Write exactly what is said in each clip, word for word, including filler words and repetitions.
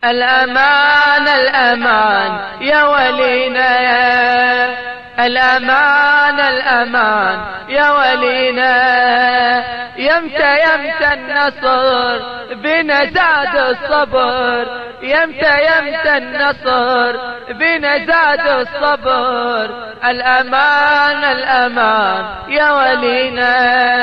الأمان الأمان يا ولينا، الأمان الأمان يا ولينا، يمتى يمتى النصر بنا زاد الصبر، يمتى يمتى النصر بنا زاد الصبر. الأمان الأمان يا ولينا،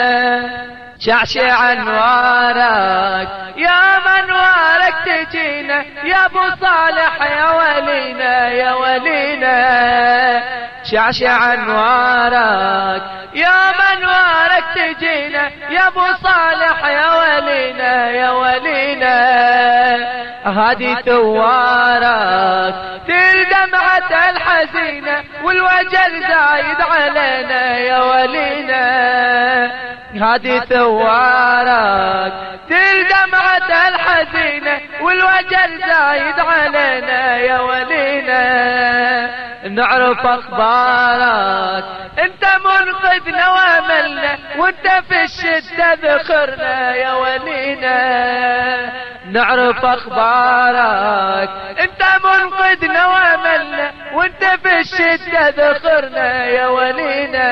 شعشع انوارك يا منوارك تجينا يا ابو صالح يا ولينا يا ولينا، شعشع انوارك يا منوارك تجينا يا ابو صالح يا ولينا يا ولينا، هادي ثوارك دمعة الحزينة والوجل زايد علينا يا ولينا، هادي ثوارك دمعة الحزينة والوجل زايد علينا يا ولينا، نعرف اخبارك انت منقذنا واملنا وانت في الشدة ذخرنا يا ولينا، نعرف اخبارك انت منقذنا واملنا وانت في الشدة ذخرنا يا ولينا،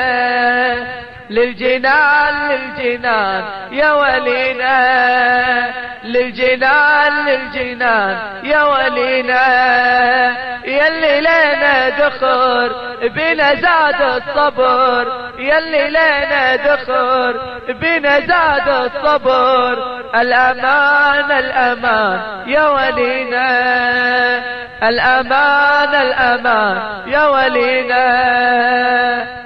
للجنان للجنان يا ولينا، للجنان للجنان يا ولينا، يلي لنا دخر بنا زاد الصبر، يلي لنا دخر بنا زاد الصبر. الأمان الأمان يا ولينا، الأمان الأمان يا ولينا.